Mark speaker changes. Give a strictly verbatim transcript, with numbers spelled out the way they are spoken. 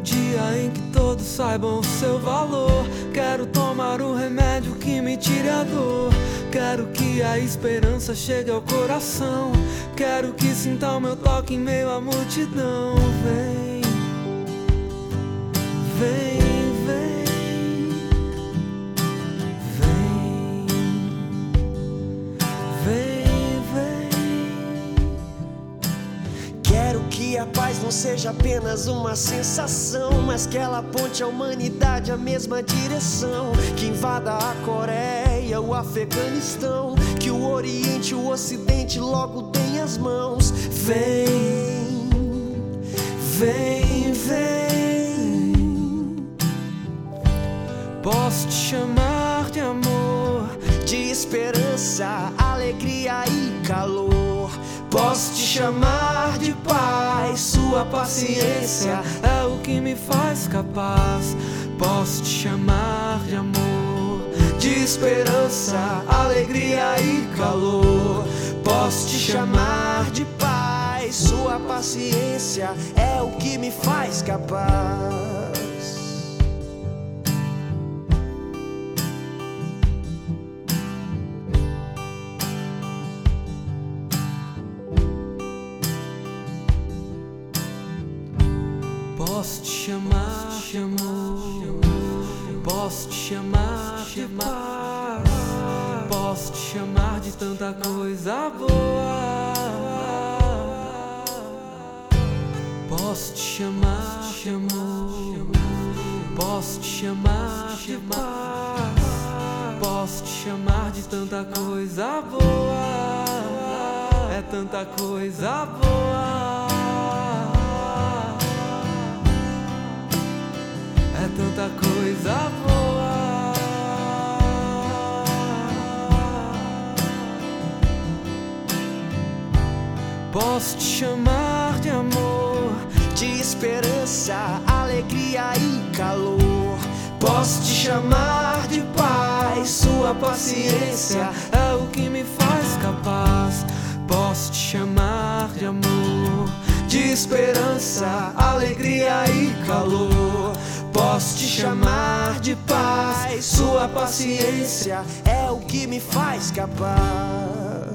Speaker 1: dia em que todos saibam o seu valor. Quero tomar o remédio que me tire a dor. Quero que a esperança chegue ao coração. Quero que sinta o meu toque em meio à multidão. Vem, vem, vem, vem, vem, vem.
Speaker 2: Quero que a paz não seja apenas uma sensação, mas que ela aponte a humanidade à mesma direção. Que invada a Coreia, o Afeganistão, que o Oriente e o Ocidente logo deem as mãos. Vem, vem, vem.
Speaker 1: Posso te chamar de amor,
Speaker 2: de esperança, alegria e calor. Posso te chamar de paz,
Speaker 1: sua paciência é o que me faz capaz. Posso te chamar de amor,
Speaker 2: de esperança, alegria e calor. Posso te chamar de paz, sua paciência é o que me faz capaz.
Speaker 1: Posso te chamar de amor, posso te chamar de paz, posso te chamar de tanta coisa boa. Posso te chamar de amor, posso te chamar de paz, posso te chamar de tanta coisa boa. É tanta coisa boa. É tanta coisa boa. Posso te chamar de amor,
Speaker 2: de esperança, alegria e calor. Posso te chamar de paz,
Speaker 1: sua paciência é o que me faz capaz. Posso te chamar de amor,
Speaker 2: de esperança, alegria e calor. Posso te chamar de paz, sua paciência é o que me faz capaz.